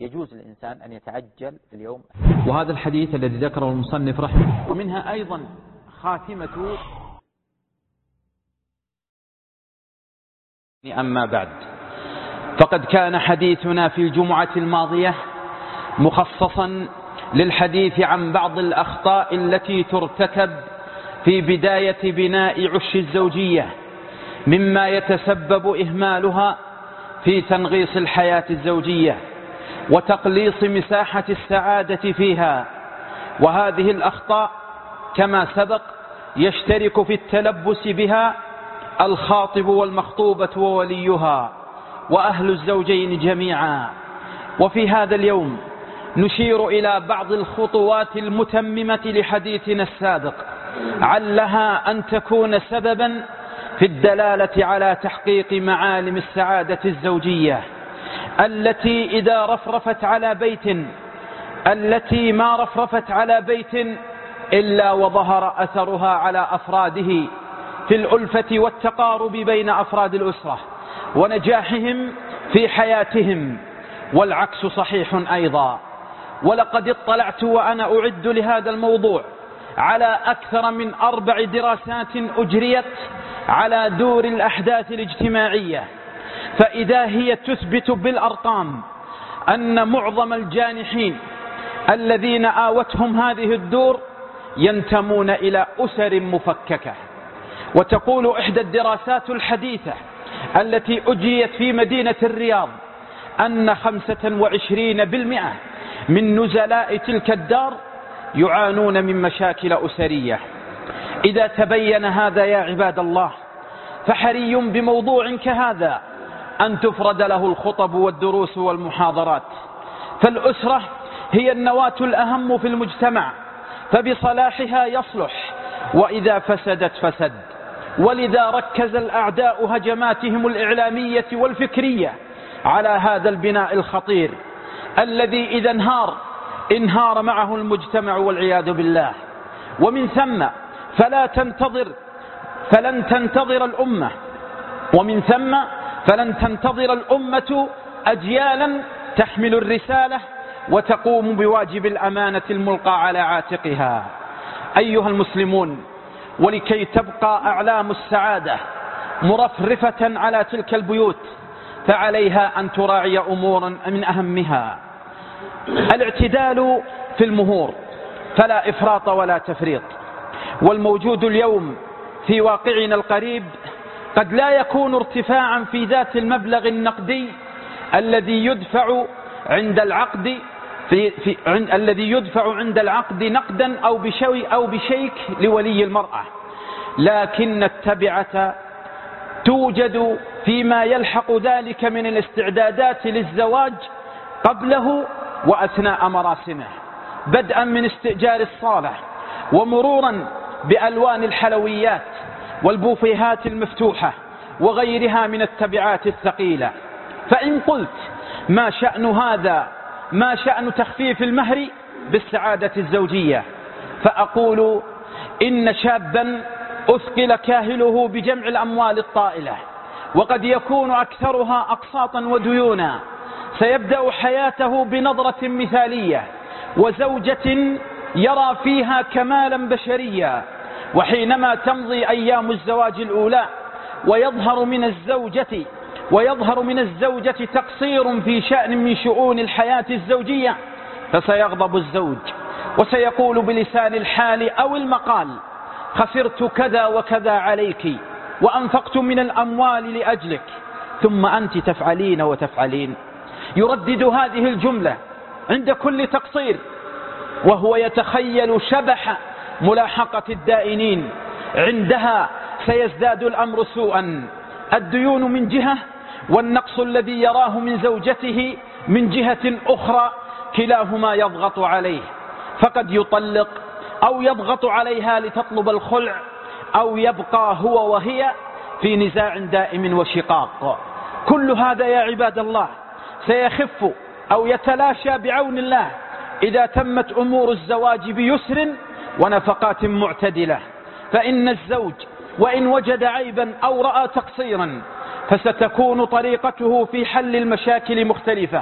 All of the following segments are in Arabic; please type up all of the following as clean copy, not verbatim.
يجوز للإنسان أن يتعجل في اليوم. وهذا الحديث الذي ذكره المصنف رحمه. ومنها أيضا خاتمة. أما بعد، فقد كان حديثنا في الجمعة الماضية مخصصا للحديث عن بعض الأخطاء التي ترتكب في بداية بناء عش الزوجية، مما يتسبب إهمالها في تنغيص الحياة الزوجية وتقليص مساحة السعادة فيها. وهذه الأخطاء كما سبق يشترك في التلبس بها الخاطب والمخطوبة ووليها وأهل الزوجين جميعا. وفي هذا اليوم نشير إلى بعض الخطوات المتممة لحديثنا السابق، علها أن تكون سببا في الدلالة على تحقيق معالم السعادة الزوجية التي إذا رفرفت على بيت، التي ما رفرفت على بيت إلا وظهر أثرها على أفراده في الألفة والتقارب بين أفراد الأسرة ونجاحهم في حياتهم، والعكس صحيح أيضا. ولقد اطلعت وأنا أعد لهذا الموضوع على أكثر من 4 دراسات أجريت على دور الأحداث الاجتماعية، فإذا هي تثبت بالأرقام أن معظم الجانحين الذين آوتهم هذه الدور ينتمون إلى أسر مفككة. وتقول إحدى الدراسات الحديثة التي أجريت في مدينة الرياض أن 25% من نزلاء تلك الدار يعانون من مشاكل أسرية. إذا تبين هذا يا عباد الله، فحري بموضوع كهذا أن تفرد له الخطب والدروس والمحاضرات. فالأسرة هي النواة الأهم في المجتمع، فبصلاحها يصلح، وإذا فسدت فسد. ولذا ركز الأعداء هجماتهم الإعلامية والفكرية على هذا البناء الخطير الذي إذا انهار معه المجتمع والعياذ بالله. ومن ثم فلن تنتظر الأمة أجيالا تحمل الرسالة وتقوم بواجب الأمانة الملقى على عاتقها. أيها المسلمون، ولكي تبقى أعلام السعادة مرفرفة على تلك البيوت، فعليها أن تراعي أمورا من أهمها الاعتدال في المهور، فلا إفراط ولا تفريط. والموجود اليوم في واقعنا القريب قد لا يكون ارتفاعا في ذات المبلغ النقدي الذي يدفع عند العقد نقدا أو بشيك لولي المرأة، لكن التبعة توجد فيما يلحق ذلك من الاستعدادات للزواج قبله وأثناء مراسمه، بدءا من استئجار الصالة ومرورا بألوان الحلويات والبوفيهات المفتوحة وغيرها من التبعات الثقيلة. فإن قلت ما شأن هذا، ما شأن تخفيف المهر بالسعادة الزوجية، فأقول إن شابا أثقل كاهله بجمع الأموال الطائلة، وقد يكون أكثرها أقساطا وديونا، سيبدأ حياته بنظرة مثالية وزوجة يرى فيها كمالا بشريا، وحينما تمضي أيام الزواج الأولى ويظهر من الزوجة تقصير في شأن من شؤون الحياة الزوجية، فسيغضب الزوج وسيقول بلسان الحال أو المقال: خسرت كذا وكذا عليك وأنفقت من الأموال لأجلك، ثم أنت تفعلين وتفعلين. يردد هذه الجملة عند كل تقصير، وهو يتخيل شبح ملاحقة الدائنين. عندها سيزداد الأمر سوءا، الديون من جهة والنقص الذي يراه من زوجته من جهة أخرى، كلاهما يضغط عليه، فقد يطلق أو يضغط عليها لتطلب الخلع، أو يبقى هو وهي في نزاع دائم وشقاق. كل هذا يا عباد الله سيخف أو يتلاشى بعون الله إذا تمت أمور الزواج بيسر ونفقات معتدلة. فإن الزوج وإن وجد عيبا أو رأى تقصيرا فستكون طريقته في حل المشاكل مختلفة،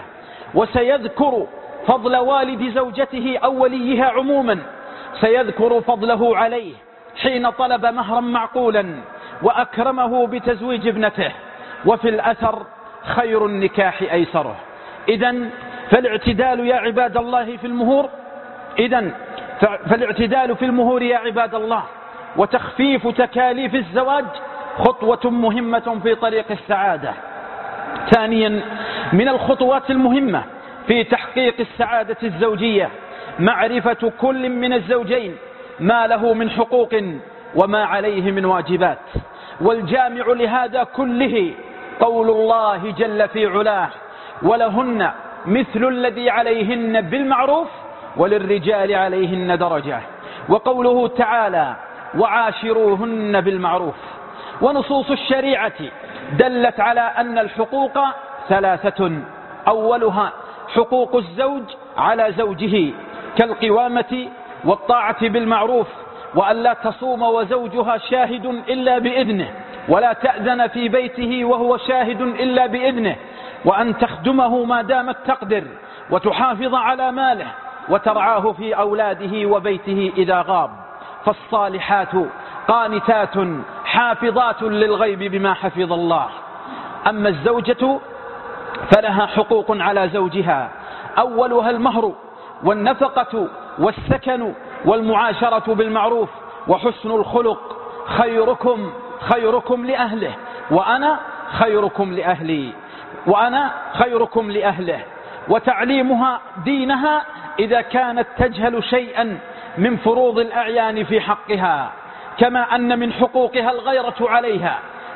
وسيذكر فضل والد زوجته أو وليها عموما، سيذكر فضله عليه حين طلب مهرا معقولا وأكرمه بتزويج ابنته. وفي الأثر: خير النكاح أيسره. إذن فالاعتدال يا عباد الله في المهور، فالاعتدال في المهور يا عباد الله وتخفيف تكاليف الزواج خطوة مهمة في طريق السعادة. ثانيا، من الخطوات المهمة في تحقيق السعادة الزوجية معرفة كل من الزوجين ما له من حقوق وما عليه من واجبات، والجامع لهذا كله قول الله جل في علاه: ولهن مثل الذي عليهن بالمعروف وللرجال عليهن درجة، وقوله تعالى: وعاشروهن بالمعروف. ونصوص الشريعة دلت على أن الحقوق ثلاثة: أولها حقوق الزوج على زوجه كالقوامة والطاعة بالمعروف، وأن لا تصوم وزوجها شاهد إلا بإذنه، ولا تأذن في بيته وهو شاهد إلا بإذنه، وأن تخدمه ما دامت تقدر، وتحافظ على ماله، وترعاه في أولاده وبيته إذا غاب. فالصالحات قانتات حافظات للغيب بما حفظ الله. أما الزوجة فلها حقوق على زوجها، أولها المهر والنفقة والسكن والمعاشرة بالمعروف وحسن الخلق. خيركم لأهله وأنا خيركم لأهله. وتعليمها دينها إذا كانت تجهل شيئا من فروض الأعيان في حقها، كما أن من حقوقها الغيرة عليها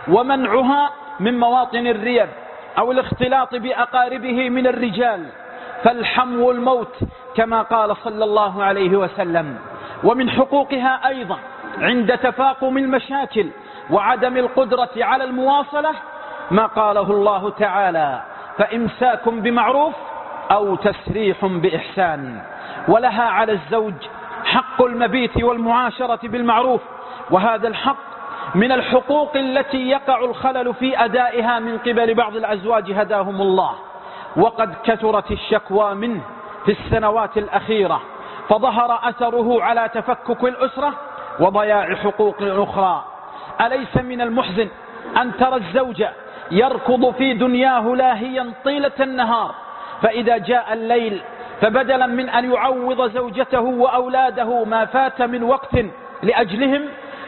ومنعها من مواطن الريب أو الاختلاط بأقاربه من الرجال، فالحم الموت كما قال صلى الله عليه وسلم. ومن حقوقها أيضا عند تفاقم المشاكل وعدم القدرة على المواصلة ما قاله الله تعالى: فإمساك بمعروف أو تسريح بإحسان. ولها على الزوج حق المبيت والمعاشرة بالمعروف، وهذا الحق من الحقوق التي يقع الخلل في أدائها من قبل بعض الأزواج هداهم الله، وقد كثرت الشكوى منه في السنوات الأخيرة، فظهر أثره على تفكك الأسرة وضياع حقوق أخرى. أليس من المحزن أن ترى الزوج يركض في دنياه لاهيا طيلة النهار، فإذا جاء الليل فبدلا من أن يعوض زوجته وأولاده ما فات من وقت لأجلهم،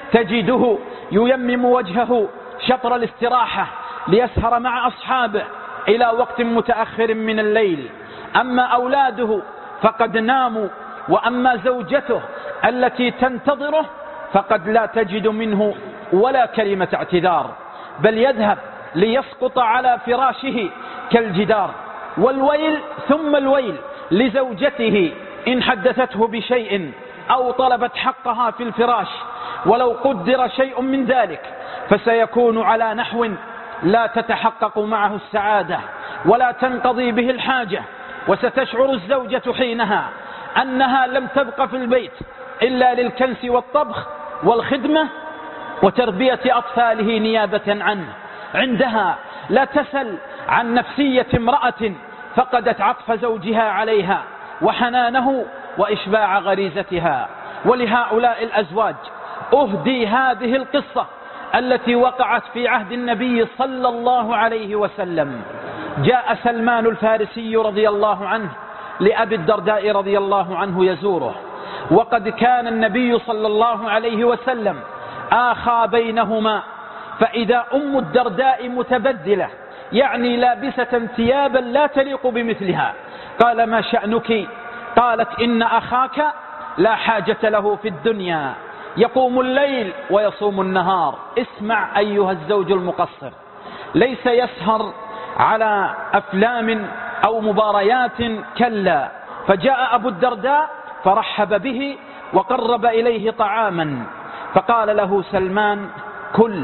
تجده ييمم وجهه شطر الاستراحة ليسهر مع أصحابه إلى وقت متأخر من الليل. أما أولاده فقد ناموا، وأما زوجته التي تنتظره فقد لا تجد منه ولا كلمة اعتذار، بل يذهب ليسقط على فراشه كالجدار. والويل ثم الويل لزوجته إن حدثته بشيء أو طلبت حقها في الفراش، ولو قدر شيء من ذلك فسيكون على نحو لا تتحقق معه السعادة ولا تنقضي به الحاجة، وستشعر الزوجة حينها أنها لم تبق في البيت إلا للكنس والطبخ والخدمة وتربية أطفاله نيابة عنه. عندها لا تسل عن نفسية امرأة فقدت عطف زوجها عليها وحنانه وإشباع غريزتها. ولهؤلاء الأزواج أهدي هذه القصة التي وقعت في عهد النبي صلى الله عليه وسلم. جاء سلمان الفارسي رضي الله عنه لأبي الدرداء رضي الله عنه يزوره، وقد كان النبي صلى الله عليه وسلم آخى بينهما، فإذا أم الدرداء متبدلة يعني لابسة ثيابا لا تليق بمثلها قال: ما شأنك؟ قالت: إن أخاك لا حاجة له في الدنيا، يقوم الليل ويصوم النهار. اسمع أيها الزوج المقصر، ليس يسهر على أفلام أو مباريات، كلا. فجاء أبو الدرداء فرحب به وقرب إليه طعاما، فقال له سلمان: كل.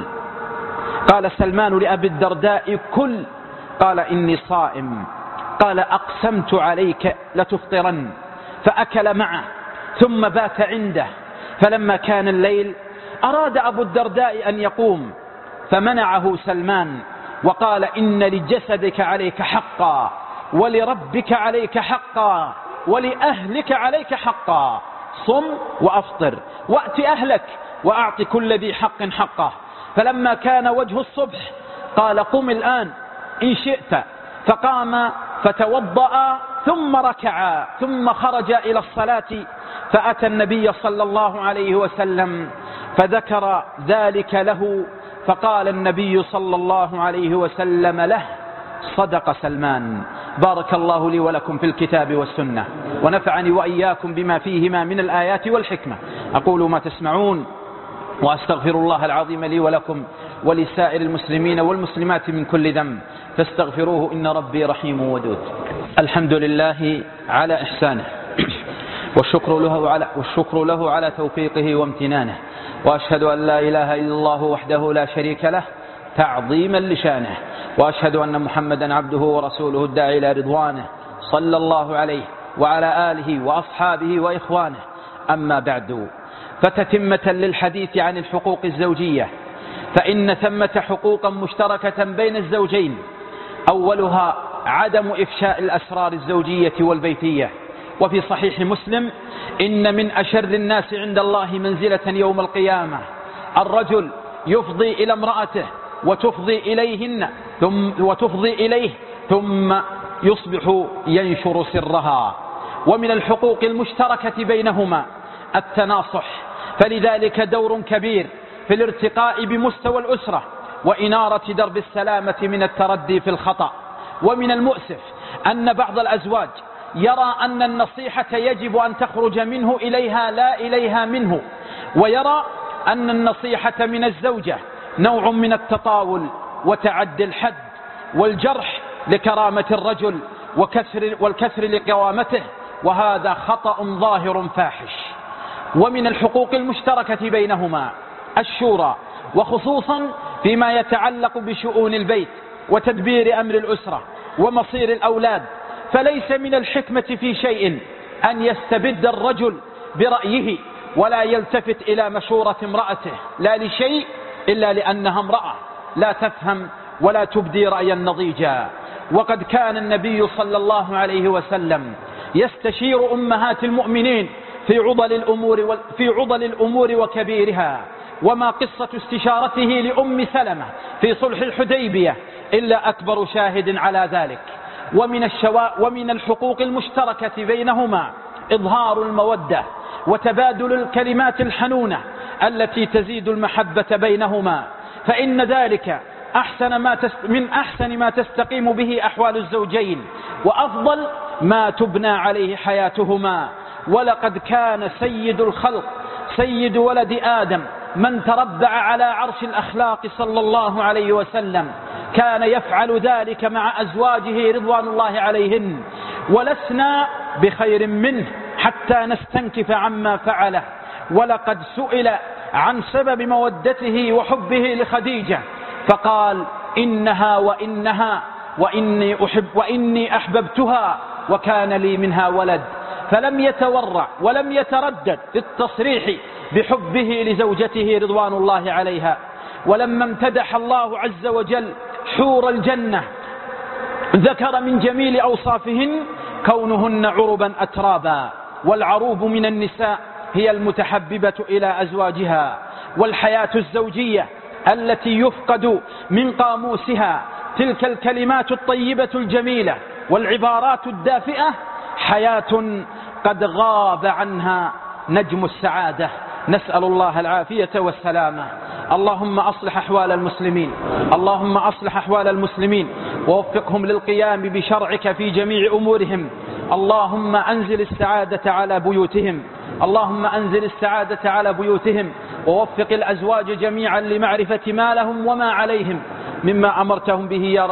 قال سلمان لأبي الدرداء: كل. قال: إني صائم. قال: أقسمت عليك لتفطرن. فأكل معه ثم بات عنده. فلما كان الليل أراد أبو الدرداء أن يقوم، فمنعه سلمان وقال: إن لجسدك عليك حقا، ولربك عليك حقا ولأهلك عليك حقا، صم وأفطر وأت أهلك وأعط كل ذي حق حقه. فلما كان وجه الصبح قال قم الآن إن شئت، فقام فتوضأ ثم ركع ثم خرج إلى الصلاة، فأتى النبي صلى الله عليه وسلم فذكر ذلك له، فقال النبي صلى الله عليه وسلم له صدق سلمان. بارك الله لي ولكم في الكتاب والسنة، ونفعني وإياكم بما فيهما من الآيات والحكمة. أقول ما تسمعون وأستغفر الله العظيم لي ولكم ولسائر المسلمين والمسلمات من كل ذنب، فاستغفروه إن ربي رحيم ودود. الحمد لله على إحسانه، والشكر له على توفيقه وامتنانه، وأشهد أن لا إله إلا الله وحده لا شريك له تعظيما لشانه، وأشهد أن محمدا عبده ورسوله الداعي إلى رضوانه صلى الله عليه وعلى آله وأصحابه وإخوانه. أما بعد، فتتمة للحديث عن الحقوق الزوجية، فإن ثمة حقوقا مشتركة بين الزوجين، أولها عدم إفشاء الأسرار الزوجية والبيتية. وفي صحيح مسلم: إن من أشر الناس عند الله منزلة يوم القيامة الرجل يفضي إلى امرأته وتفضي إليه ثم يصبح ينشر سرها. ومن الحقوق المشتركة بينهما التناصح، فلذلك دور كبير في الارتقاء بمستوى الأسرة وإنارة درب السلامة من التردي في الخطأ. ومن المؤسف أن بعض الأزواج يرى أن النصيحة يجب أن تخرج منه إليها لا إليها منه، ويرى أن النصيحة من الزوجة نوع من التطاول وتعدي الحد والجرح لكرامة الرجل والكسر لقوامته، وهذا خطأ ظاهر فاحش. ومن الحقوق المشتركة بينهما الشورى، وخصوصا فيما يتعلق بشؤون البيت وتدبير أمر الأسرة ومصير الأولاد. فليس من الحكمة في شيء أن يستبد الرجل برأيه ولا يلتفت إلى مشورة امرأته، لا لشيء إلا لأنها امرأة لا تفهم ولا تبدي رأيا نضيجا. وقد كان النبي صلى الله عليه وسلم يستشير أمهات المؤمنين في عضل الأمور وكبيرها. وما قصة استشارته لأم سلمة في صلح الحديبية إلا أكبر شاهد على ذلك. ومن الحقوق المشتركة بينهما إظهار المودة وتبادل الكلمات الحنونة التي تزيد المحبة بينهما، فإن ذلك من أحسن ما تستقيم به أحوال الزوجين، وأفضل ما تبنى عليه حياتهما. ولقد كان سيد الخلق سيد ولد آدم من تربع على عرش الأخلاق صلى الله عليه وسلم كان يفعل ذلك مع أزواجه رضوان الله عليهن، ولسنا بخير منه حتى نستنكف عما فعله. ولقد سئل عن سبب مودته وحبه لخديجة فقال: إنها وإني أحببتها وكان لي منها ولد. فلم يتورع ولم يتردد للتصريح بحبه لزوجته رضوان الله عليها. ولما امتدح الله عز وجل حور الجنة ذكر من جميل أوصافهن كونهن عربا أترابا، والعروب من النساء هي المتحببة إلى أزواجها. والحياة الزوجية التي يفقد من قاموسها تلك الكلمات الطيبة الجميلة والعبارات الدافئة حياة قد غاب عنها نجم السعادة. نسأل الله العافية والسلامة. اللهم أصلح أحوال المسلمين ووفقهم للقيام بشرعك في جميع أمورهم. اللهم أنزل السعادة على بيوتهم ووفق الأزواج جميعا لمعرفة ما لهم وما عليهم مما أمرتهم به يا رب.